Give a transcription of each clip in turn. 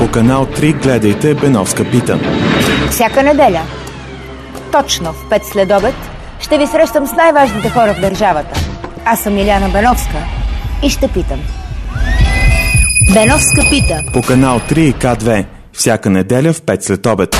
По канал 3 гледайте Беновска пита. Всяка неделя, точно в 5 следобед, ще ви срещам с най-важните хора в държавата. Аз съм Иляна Беновска и ще питам. Беновска пита. По канал 3 и К2. Всяка неделя в 5 следобед.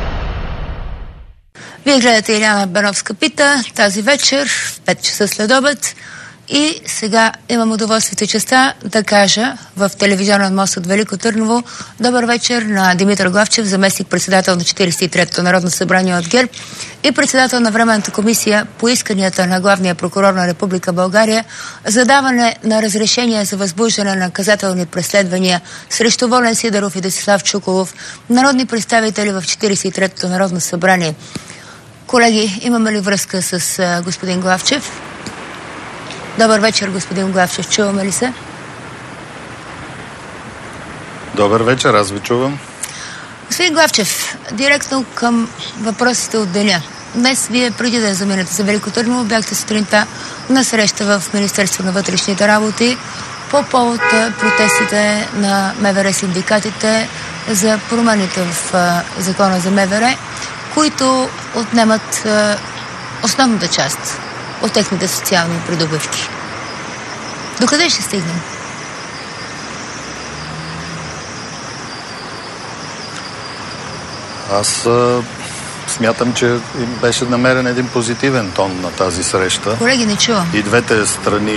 Вие гледате Иляна Беновска пита тази вечер в 5 часа следобед. И сега имам удоволствието и честа да кажа в телевизионен мост от Велико Търново добър вечер на Димитър Главчев, заместник-председател на 43-то Народно събрание от ГЕРБ и председател на Временната комисия по исканията на главния прокурор на Република България за даване на разрешение за възбуждане на наказателни преследвания срещу Волен Сидеров и Десислав Чуколов, народни представители в 43-то Народно събрание. Колеги, имаме ли връзка с господин Главчев? Добър вечер, господин Главчев. Чуваме ли се? Добър вечер, аз ви чувам. Господин Главчев, директно към въпросите от деня. Днес вие, преди да заминете за Велико Търново, бяхте сутринта на среща в Министерство на вътрешните работи по повод протестите на МВР синдикатите за промените в закона за МВР, които отнемат основната част от техните социални придобивки. Докъде ще стигнем? Аз смятам, че беше намерен един позитивен тон на тази среща. Колеги, не чувам. И двете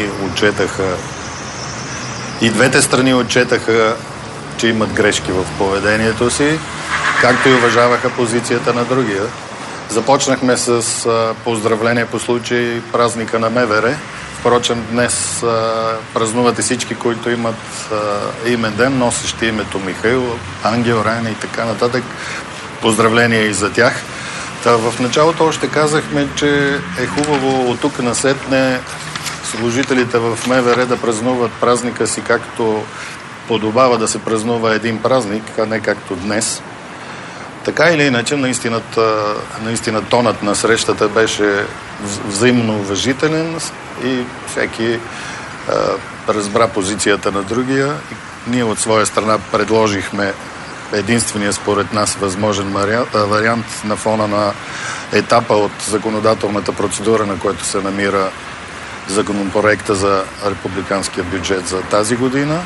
страни отчетаха, че имат грешки в поведението си, както и уважаваха позицията на другия. Започнахме с поздравление по случай празника на МВР. Впрочем, днес празнуват и всички, които имат имен ден, носещи името Михаил, Ангел, Райна и така нататък. Поздравления и за тях. В началото още казахме, че е хубаво от тук насетне служителите в МВР да празнуват празника си както подобава да се празнува един празник, а не както днес. Така или иначе, наистина тонът на срещата беше взаимно уважителен и всеки разбра позицията на другия. Ние от своя страна предложихме единствения според нас възможен вариант на фона на етапа от законодателната процедура, на който се намира законопроекта за републиканския бюджет за тази година.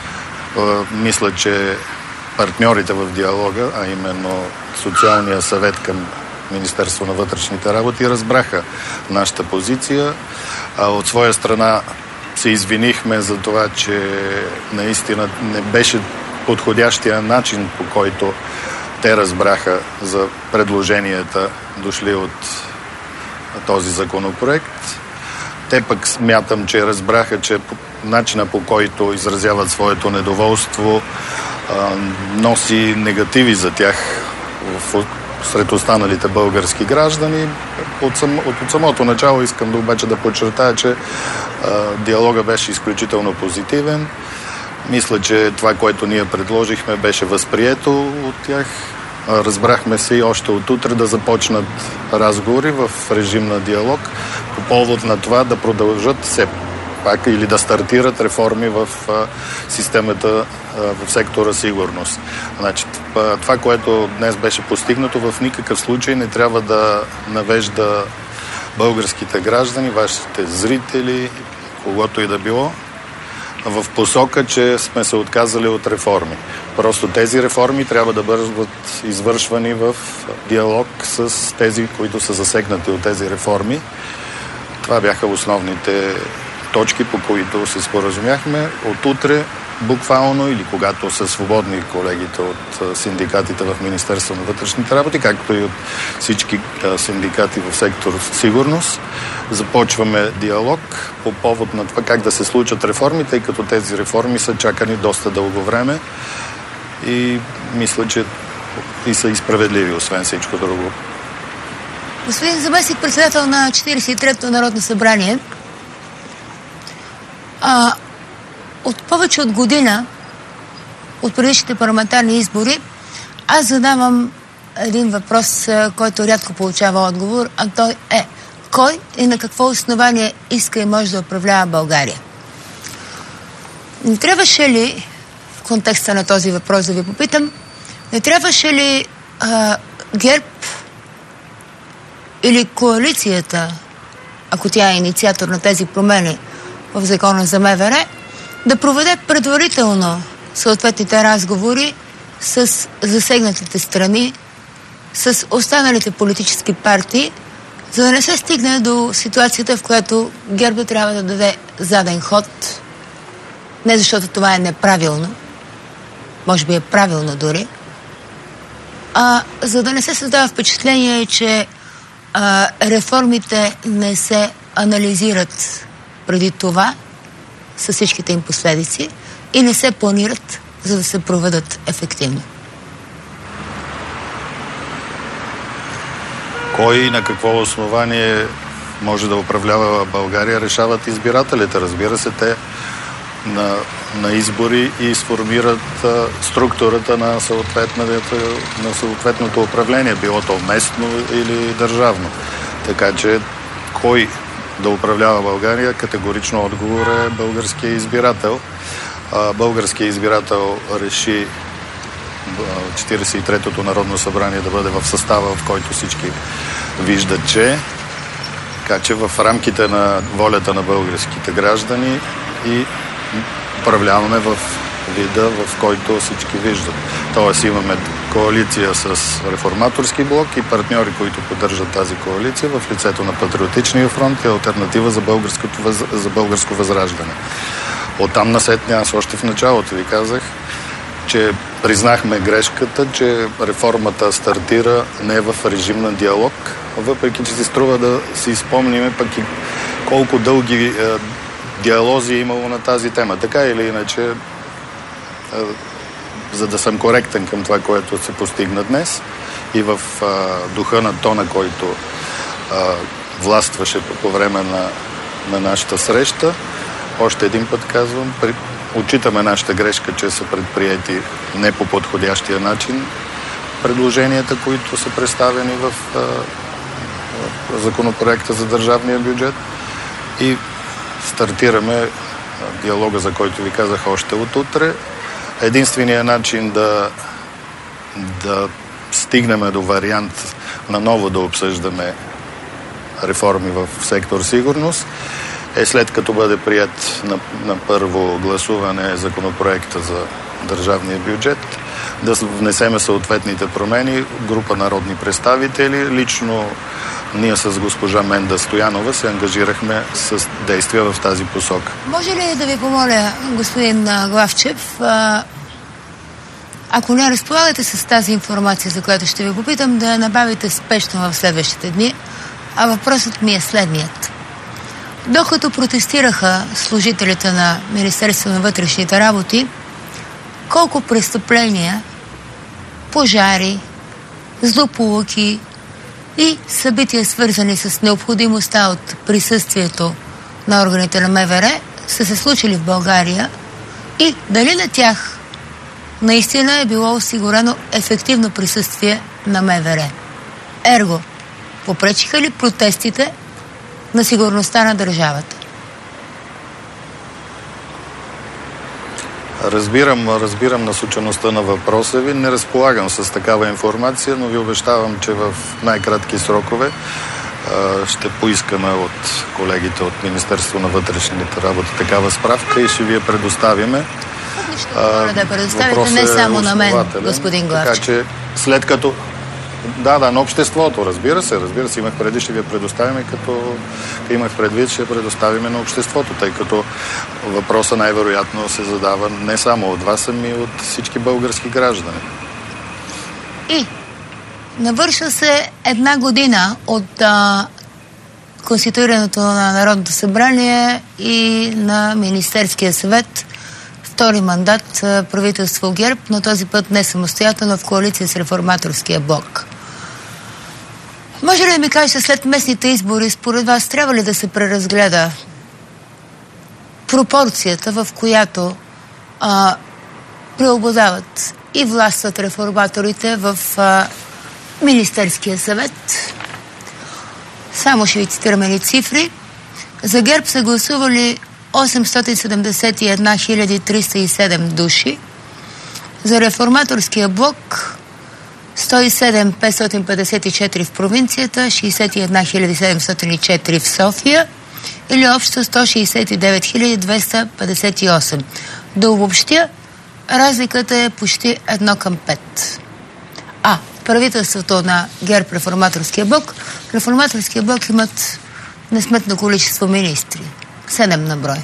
Мисля, че партньорите в диалога, а именно Социалния съвет към Министерство на вътрешните работи, разбраха нашата позиция. От своя страна се извинихме за това, че наистина не беше подходящия начин, по който те разбраха за предложенията, дошли от този законопроект. Те пък смятам, че разбраха, че начина, по който изразяват своето недоволство, носи негативи за тях сред останалите български граждани. От самото начало искам да обаче да подчертая, че диалога беше изключително позитивен. Мисля, че това, което ние предложихме, беше възприето от тях. Разбрахме се и още от утре да започнат разговори в режим на диалог по повод на това да продължат все пак или да стартират реформи в системата, в сектора сигурност. Значи, това, което днес беше постигнато, в никакъв случай не трябва да навежда българските граждани, вашите зрители, когото и да било, в посока, че сме се отказали от реформи. Просто тези реформи трябва да бъдат извършвани в диалог с тези, които са засегнати от тези реформи. Това бяха основните точки, по които се споразумяхме. От утре, буквално, или когато са свободни колегите от синдикатите в Министерство на вътрешните работи, както и от всички синдикати в сектор сигурност, започваме диалог по повод на това как да се случат реформи, тъй като тези реформи са чакани доста дълго време и мисля, че и са и справедливи, освен всичко друго. Господин заместник председател на 43-то Народно събрание, от повече от година, от предишните парламентарни избори, аз задавам един въпрос, който рядко получава отговор, а той е: кой и на какво основание иска и може да управлява България? Не трябваше ли в контекста на този въпрос да ви попитам, не трябваше ли ГЕРБ или коалицията, ако тя е инициатор на тези промени в закона за МВР, да проведе предварително съответните разговори с засегнатите страни, с останалите политически партии, за да не се стигне до ситуацията, в която ГЕРБ трябва да даде заден ход, не защото това е неправилно, може би е правилно дори, а за да не се създава впечатление, че реформите не се анализират преди това с всичките им последици и не се планират, за да се проведат ефективно. Кой и на какво основание може да управлява България, решават избирателите. Разбира се, те на избори и сформират структурата на съответното управление, било то местно или държавно. Така че кой да управлява България, категорично отговор е българския избирател. Българският избирател реши 43-тото Народно събрание да бъде в състава, в който всички виждат, че така че в рамките на волята на българските граждани и управляваме в вида, в който всички виждат. Тоест имаме коалиция с реформаторски блок и партньори, които поддържат тази коалиция в лицето на Патриотичния фронт и алтернатива за българско възраждане. Оттам насетне, аз още в началото ви казах, че признахме грешката, че реформата стартира не в режим на диалог, въпреки че си струва да си спомним пък и колко дълги диалози е имало на тази тема. Така или иначе, за да съм коректен към това, което се постигна днес и в духа на тона, който властваше по време на нашата среща, още един път казвам, отчитаме нашата грешка, че са предприети не по подходящия начин предложенията, които са представени в законопроекта за държавния бюджет и стартираме диалога, за който ви казах още от утре. Единственият начин да стигнем до вариант наново да обсъждаме реформи в сектор сигурност е след като бъде прият на първо гласуване законопроекта за държавния бюджет, да внесеме съответните промени, група народни представители. Лично ние с госпожа Менда Стоянова се ангажирахме с действия в тази посока. Може ли да ви помоля, господин Главчев, ако не разполагате с тази информация, за която ще ви попитам, да набавите спешно в следващите дни, а въпросът ми е следният. Докато протестираха служителите на Министерството на вътрешните работи, колко престъпления, пожари, злополуки и събития, свързани с необходимостта от присъствието на органите на МВР, са се случили в България и дали на тях наистина е било осигурено ефективно присъствие на МВР? Ерго, попречиха ли протестите на сигурността на държавата? Разбирам насочеността на въпроса ви. Не разполагам с такава информация, но ви обещавам, че в най-кратки срокове ще поискаме от колегите от Министерство на вътрешните работи такава справка и ще ви я предоставиме. Ще моля да предоставите не само на мен, господин Главчев. Така че след като Да, на обществото, разбира се. Имах преди, ще ви я предоставим, като имах предвид, ще я предоставим на обществото, тъй като въпроса най-вероятно се задава не само от вас, ами от всички български граждани. И навършва се 1 година от конституирането на Народното събрание и на Министерския съвет. Втори мандат правителство ГЕРБ, но този път не самостоятелно, в коалиция с реформаторския блок. Може ли да ми кажете, след местните избори, според вас, трябва ли да се преразгледа пропорцията, в която преобладават и властват реформаторите в Министерския съвет? Само ще ви цитираме ли цифри. За ГЕРБ са гласували 871 307 души, За реформаторския блок 107 554 в провинцията, 61 704 в София или общо 169 258. Да обобщя, разликата е почти 1:5. Правителството на ГЕРБ, реформаторския блок. Реформаторския блок имат несметно количество министри. 7 на брой.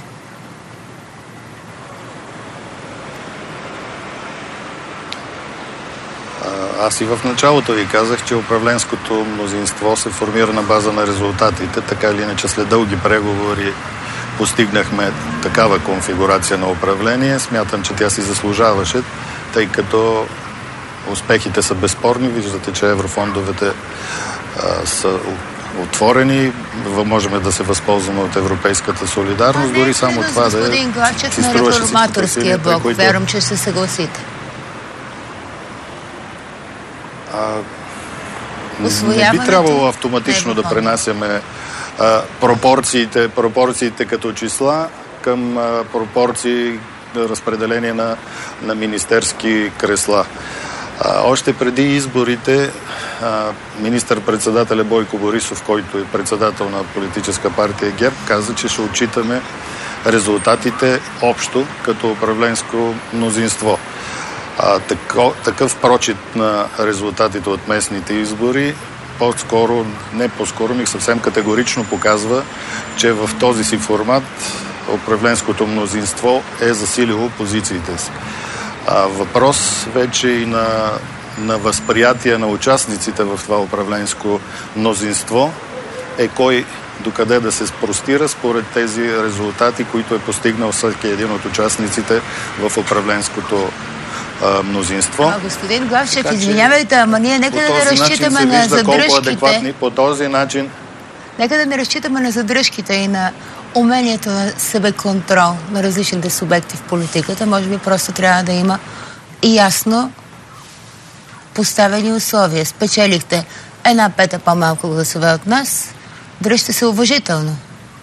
Аз и в началото ви казах, че управленското мнозинство се формира на база на резултатите. Така или иначе след дълги преговори постигнахме такава конфигурация на управление. Смятам, че тя си заслужаваше, тъй като успехите са безспорни. Виждате, че еврофондовете са отворени. Можем да се възползваме от европейската солидарност. Дори само това да е... Господин Главчев на реформаторския блок. Вярвам, че ще съгласите. Не би трябвало автоматично да пренасяме пропорциите като числа към пропорции разпределение на министерски кресла. Още преди изборите министър-председателя Бойко Борисов, който е председател на политическа партия ГЕРБ, каза, че ще отчитаме резултатите общо като управленско мнозинство. Такъв прочит на резултатите от местните избори съвсем категорично показва, че в този си формат управленското мнозинство е засилило позициите си. Въпрос вече и на възприятие на участниците в това управленско мнозинство е кой докъде да се спростира според тези резултати, които е постигнал всеки един от участниците в управленското мнозинство. Господин Главчев, извинявайте, ама ние нека да не разчитаме на задръжките. По този начин... Нека да не разчитаме на задръжките и на умението на себеконтрол на различните субекти в политиката. Може би просто трябва да има и ясно поставени условия. Спечелихте 1/5 по-малко гласове от нас. Дръжте се уважително.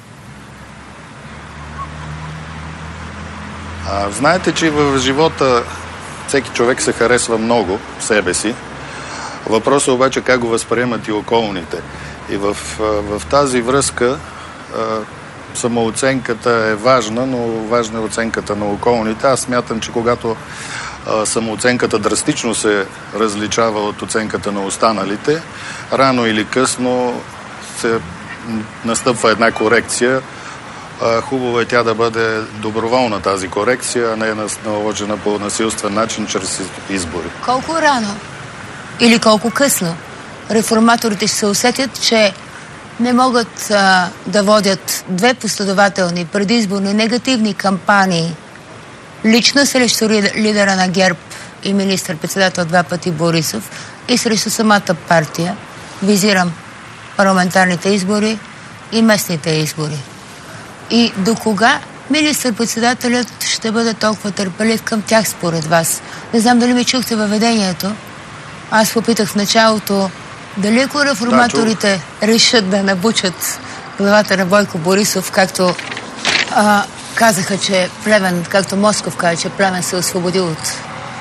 Знаете, че в живота всеки човек се харесва много себе си. Въпросът е обаче как го възприемат и околните. И в тази връзка самооценката е важна, но важна е оценката на околните. Аз смятам, че когато самооценката драстично се различава от оценката на останалите, рано или късно се настъпва една корекция. Хубаво е тя да бъде доброволна тази корекция, а не наложена по насилствен начин чрез избори. Колко рано или колко късно реформаторите ще се усетят, че не могат да водят две последователни предизборни негативни кампании лично срещу лидера на ГЕРБ и министър-председател 2 пъти Борисов и срещу самата партия, визирам парламентарните избори и местните избори. И до кога министър-председателят ще бъде толкова търпелив към тях според вас? Не знам дали ми чухте въведението. Аз попитах в началото дали ако реформаторите решат да набучат главата на Бойко Борисов, както казаха, че Плевен, както Москов каза, че Плевен се освободи от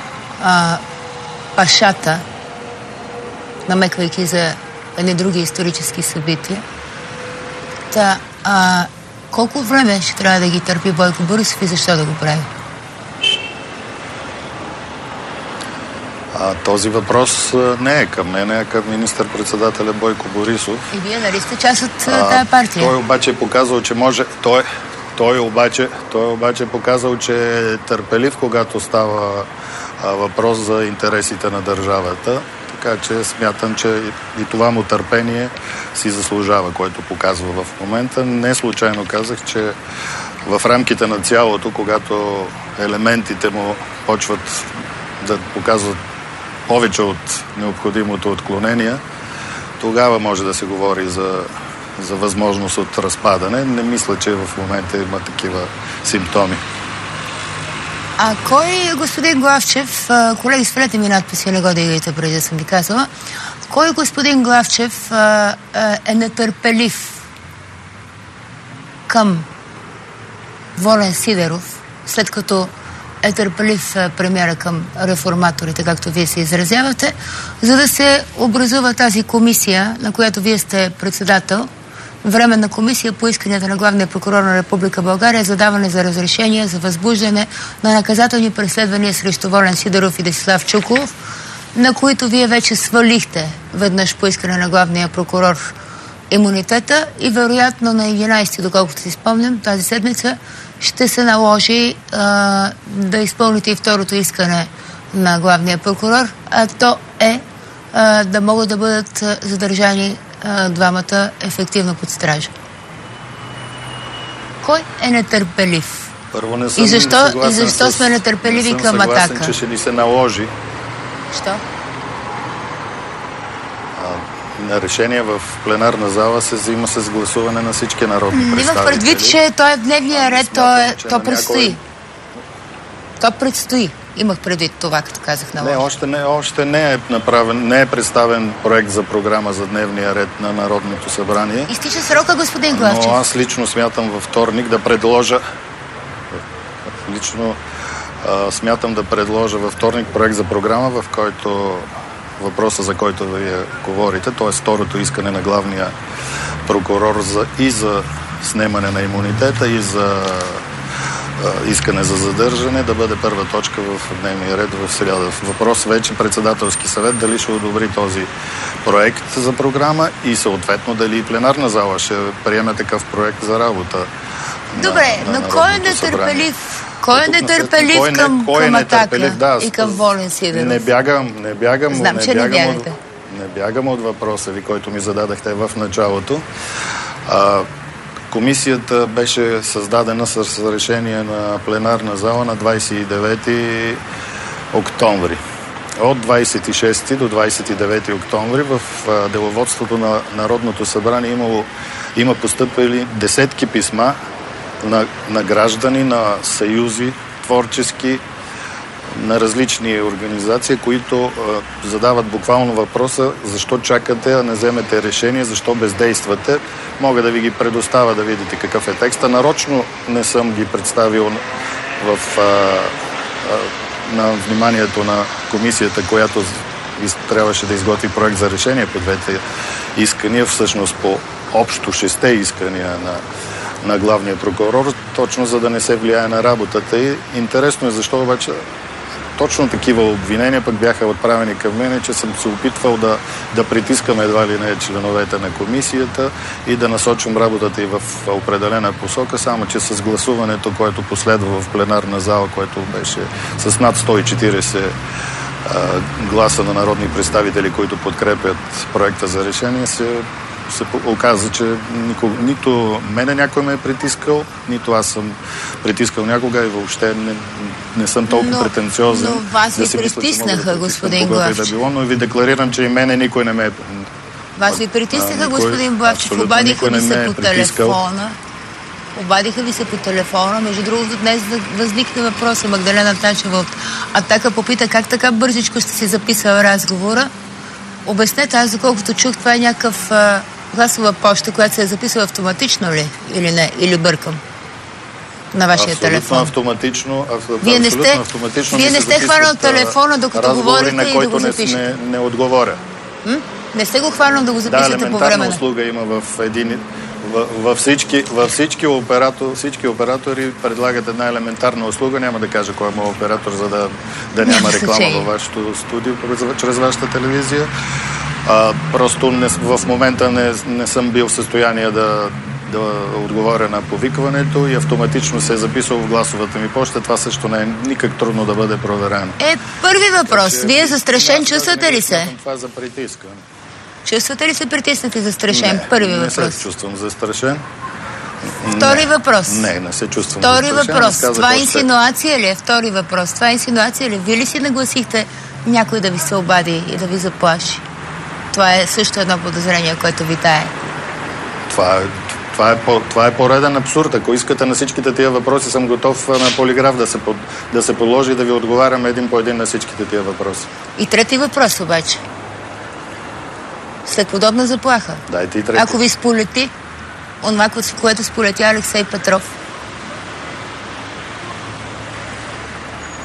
пашата, намеквайки за едни други исторически събития. Колко време ще трябва да ги търпи Бойко Борисов и защо да го прави? Този въпрос не е към мен, а към министър-председателя Бойко Борисов. И вие нали сте част от тая партия? Той обаче е показал, че може... Той обаче е показал, че е търпелив, когато става въпрос за интересите на държавата. Така че смятам, че и това му търпение си заслужава, което показва в момента. Не случайно казах, че в рамките на цялото, когато елементите му почват да показват повече от необходимото отклонение, тогава може да се говори за възможност от разпадане. Не мисля, че в момента има такива симптоми. А кой, господин Главчев, колеги, свалете ми надписи, не го да игрите преди да съм ви казала, кой господин Главчев е нетърпелив към Волен Сидеров, след като е търпелив премиера към реформаторите, както вие се изразявате, за да се образува тази комисия, на която вие сте председател, Временна комисия по исканията на главния прокурор на Република България за даване за разрешение за възбуждане на наказателни преследвания срещу Волен Сидеров и Десислав Чуколов, на които вие вече свалихте веднъж по искане на главния прокурор имунитета и вероятно на 11, доколкото си спомням, тази седмица ще се наложи да изпълните и второто искане на главния прокурор, а то е да могат да бъдат задържани двамата ефективно под стража. Кой е нетърпелив? Първо не съм и защо сме нетърпеливи към Атака? Не съм съгласен, че ще ни се наложи. Що? Решение в пленарна зала се взима с гласуване на всички народни представители. Имах предвид, че той е в дневния ред, то предстои. То предстои. Имах предвид това, като казах на още не е направен, не е представен проект за програма за дневния ред на Народното събрание. Изтича срока, господин Главчев. Но аз лично смятам във вторник да предложа смятам да предложа във вторник проект за програма, в който въпроса, за който вие говорите, т.е. второто искане на главния прокурор и за снемане на имунитета, и за искане за задържане, да бъде първа точка в дневния ред в сряда. Въпрос вече председателски съвет дали ще одобри този проект за програма и съответно дали и пленарна зала ще приеме такъв проект за работа. Добре, но кой е нетърпелив? Кой е нетърпелив към Атака и към Волен Сидеров? Не бягам. Знам, че не бягате. Не бягам от въпроса ви, който ми зададахте в началото. Комисията беше създадена с решение на пленарна зала на 29 октомври. От 26 до 29 октомври в деловодството на Народното събрание има постъпили десетки писма на граждани, на съюзи творчески, на различни организации, които задават буквално въпроса защо чакате, а не вземете решение, защо бездействате. Мога да ви ги предоставя да видите какъв е текста. Нарочно не съм ги представил на вниманието на комисията, която трябваше да изготви проект за решение по двете искания, всъщност по общо 6 искания на главния прокурор, точно за да не се влияе на работата. И интересно е защо обаче точно такива обвинения пък бяха отправени към мене, че съм се опитвал да притискам едва ли не членовете на комисията и да насочим работата и в определена посока, само че с гласуването, което последва в пленарна зала, което беше с над 140 гласа на народни представители, които подкрепят проекта за решение, се оказа, че нито мене някой ме е притискал, нито аз съм притискал някога и въобще не съм толкова претенциозен. Но вас ви притиснаха, господин Главчев. Но ви декларирам, че и мене никой не ме е... Вас ви притиснаха, господин Главчев. Обадиха ви се по телефона. Обадиха ви се по телефона. Между другото, днес възникна въпроса. Магдалена Тачева от Атака попита как така бързичко сте си записал разговора. Обяснете, аз доколкото чух, това е някакъв гласова поща, която се е записала автоматично ли? Или не? Или бъркам? На вашия телефон. Автоматично. Вие не сте хванал телефона, докато говорите и да го запишете. Не отговоря. Не сте го хванал да го запишете по време. Елементарна услуга има във всички оператори предлагат една елементарна услуга. Няма да кажа кой е моят оператор, за да няма реклама във вашето студио, чрез вашата телевизия. Просто в момента не съм бил в състояние да отговоря на повикването и автоматично се е записал в гласовата ми поща. Това също не е никак трудно да бъде проверено. Първи въпрос. Вие застрашен чувствате ли се? Това за притискане. Чувствате ли се притиснати застрашен? Първи въпрос. Не се чувствам застрашен. Втори въпрос. Не се чувствам застрашен. Втори въпрос. Това инсинуация ли е? Втори въпрос. Това инсинуация ли? Вие ли си нагласихте някой да ви се обади и да ви заплаши? Това е също едно подозрение, което витае. Това е пореден абсурд. Ако искате на всичките тия въпроси, съм готов на полиграф да се подложи и да ви отговарям един по един на всичките тия въпроси. И трети въпрос обаче. След подобна заплаха. Дайте и трети. Ако ви сполети онова, което сполетя Алексей Петров,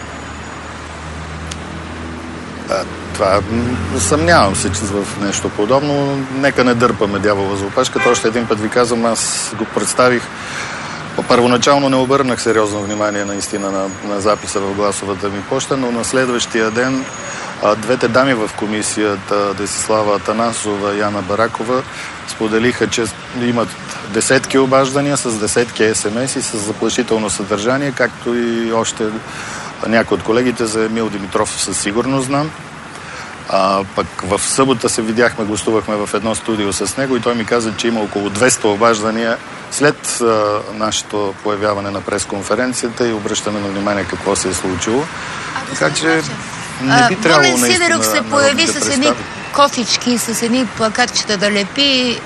Това съмнявам се, че в нещо подобно. Нека не дърпаме дявола за опашката. Още един път ви казвам, аз го представих. Първоначално не обърнах сериозно внимание наистина на записа в гласовата ми поща, но на следващия ден двете дами в комисията, Десислава Атанасова и Яна Баракова, споделиха, че имат десетки обаждания с десетки СМС и с заплашително съдържание, както и още някои от колегите. За Емил Димитров със сигурност знам. Пък в събота се видяхме, гостувахме в едно студио с него и той ми каза, че има около 200 обаждания след нашето появяване на пресконференцията и обръщане на внимание какво се е случило. Така че не би трябвало наистина... Волен Сидеров се появи с едни кофички, с едни плакатчета да лепи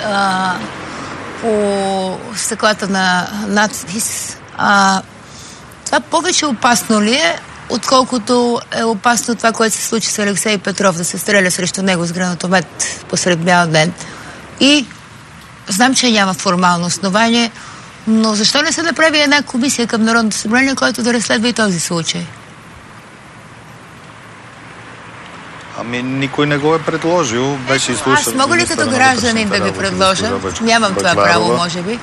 по стъклата на надпис. Това повече опасно ли е, отколкото е опасно това, което се случи с Алексей Петров, да се стреля срещу него с гранатомет посред бял ден? И знам, че няма формално основание, но защо не се направи една комисия към Народното събрание, който да разследва и този случай? Никой не го е предложил. Беше изслушан. Аз мога ли като гражданин да ви предложа? Нямам това право, може би.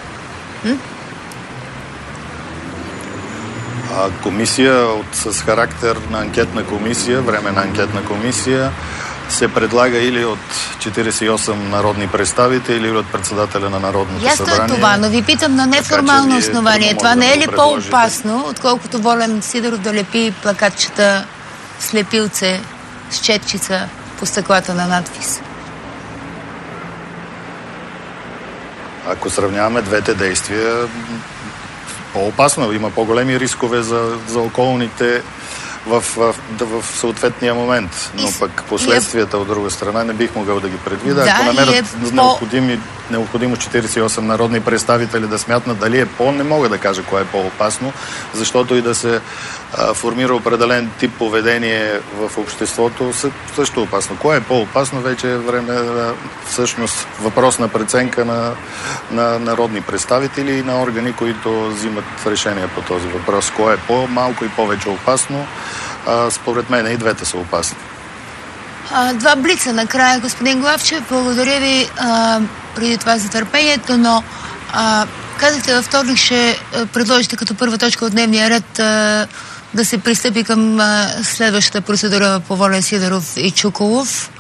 Комисия с характер на анкетна комисия, временна анкетна комисия, се предлага или от 48 народни представители, или от председателя на Народното събрание. Ясно е това, но ви питам на неформално основание. Това не е ли по-опасно, отколкото Волен Сидеров да лепи плакатчета с лепилце, с четчица по стъклата на надпис? Ако сравняваме двете действия, по-опасно. Има по-големи рискове за околните в съответния момент. Но пък последствията от друга страна не бих могъл да ги предвида. Ако намерят необходимо 48 народни представители да смятнат дали не мога да кажа кое е по-опасно, защото и да се формира определен тип поведение в обществото, също опасно. Кое е по-опасно, вече е време, всъщност въпрос на преценка на народни представители и на органи, които взимат решения по този въпрос. Кое е по-малко и повече опасно? Според мен и двете са опасни. Два блица накрая, господин Главчев. Благодаря ви преди това за търпението, но казахте във вторник ще предложите като първа точка от дневния ред да се пристъпи към следващата процедура по Волен Сидеров и Чуколов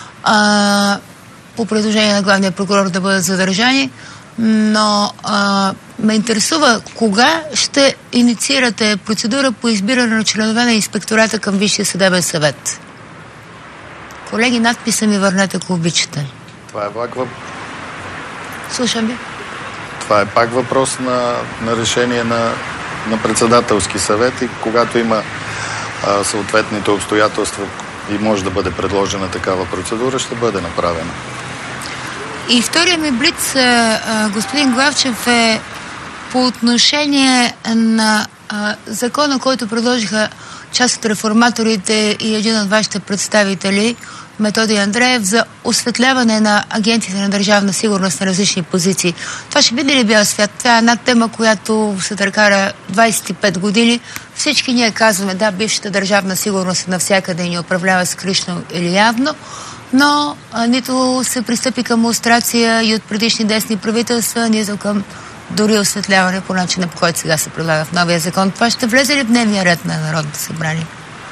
по предложение на главния прокурор да бъдат задържани, но ме интересува кога ще инициирате процедура по избиране на членове на инспектората към Висшия съдебен съвет. Колеги, надписа ми върнете, ако обичате. Това е пак Слушам ви. Това е пак въпрос на решение на председателски съвет и когато има съответните обстоятелства и може да бъде предложена такава процедура, ще бъде направена. И втория ми блиц, господин Главчев, е по отношение на закона, който предложиха част от реформаторите и един от вашите представители, Методи Андреев, за осветляване на агентите на държавна сигурност на различни позиции. Това ще биде ли бял свят? Това е една тема, която се търкара 25 години. Всички ние казваме, да, бившата държавна сигурност е навсякъде и ни управлява скришно или явно, но нито се пристъпи към лустрация и от предишни десни правителства, нито към дори осветляване по начина, по който сега се предлага в новия закон. Това ще влезе ли в дневния ред на Народното събрание?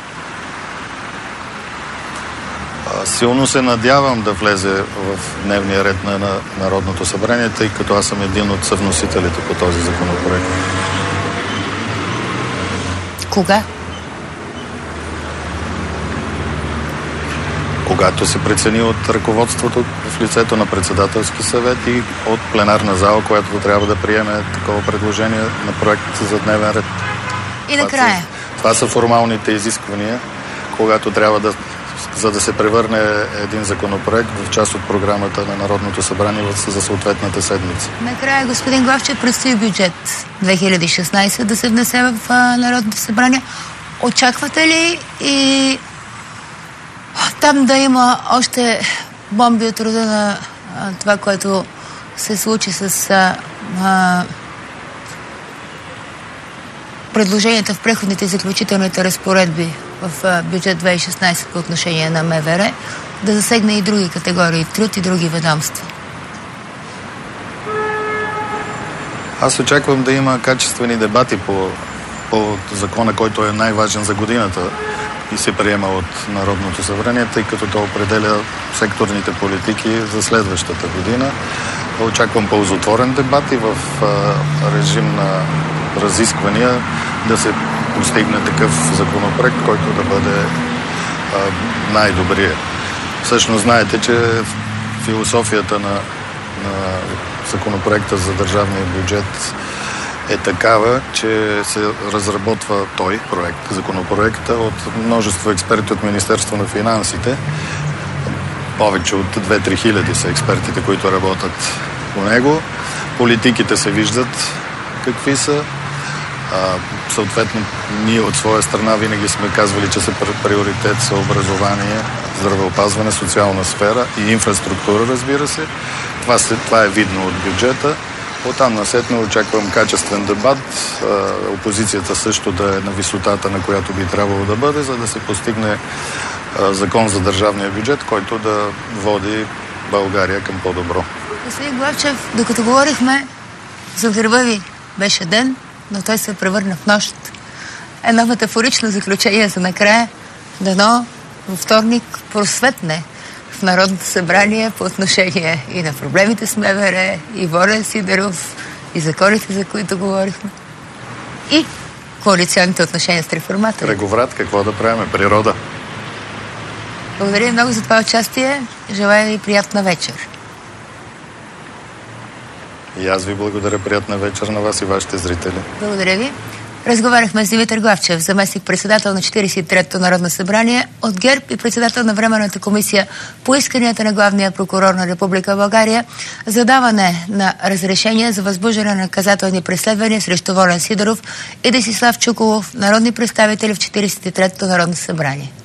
Силно се надявам да влезе в дневния ред на Народното събрание, тъй като аз съм един от съвносителите по този законопроект. Кога? Когато се прецени от ръководството в лицето на председателски съвет и от пленарна зала, която трябва да приеме такова предложение на проект за дневен ред. И накрая. Това са формалните изисквания, когато трябва за да се превърне един законопроект в част от програмата на Народното събрание за съответната седмица. Накрая, господин Главчев, предстои бюджет 2016 да се внесе в Народното събрание. Очаквате ли и там да има още бомби от рода на това, което се случи с предложенията в преходните и заключителните разпоредби в бюджет 2016 по отношение на МВР, да засегне и други категории труд и други ведомства? Аз очаквам да има качествени дебати по закона, който е най-важен за годината и се приема от Народното събрание, тъй като то определя секторните политики за следващата година. Очаквам ползотворен дебат и в режим на разисквания да се постигне такъв законопроект, който да бъде най-добрия. Всъщност знаете, че философията на законопроекта за държавния бюджет е такава, че се разработва законопроекта от множество експерти от Министерство на финансите. Повече от 2-3 хиляди са експертите, които работят по него. Политиките се виждат какви са. Съответно, ние от своя страна винаги сме казвали, че са приоритет са образование, здравеопазване, социална сфера и инфраструктура, разбира се. Това е видно от бюджета. Оттам насетне очаквам качествен дебат. Опозицията също да е на висотата, на която би трябвало да бъде, за да се постигне закон за държавния бюджет, който да води България към по-добро. Господин Главчев, докато говорихме, за гърба ви беше ден, но той се превърна в нощ. Едно метафорично заключение за накрая. Дано във вторник просветне в Народното събрание по отношение и на проблемите с МВР, и Волен Сидеров, и законите, за които говорихме, и коалиционните отношения с реформатори. Преговрат, какво да правим? Природа. Благодаря много за това участие. Желая ви приятна вечер. И аз ви благодаря. Приятна вечер на вас и вашите зрители. Благодаря ви. Разговаряхме с Димитър Главчев, заместник-председател на 43-то Народно събрание от ГЕРБ и председател на Временната комисия по исканията на главния прокурор на Република България за даване на разрешение за възбуждане на наказателни преследвания срещу Волен Сидеров и Десислав Чуколов, народни представители в 43-то Народно събрание.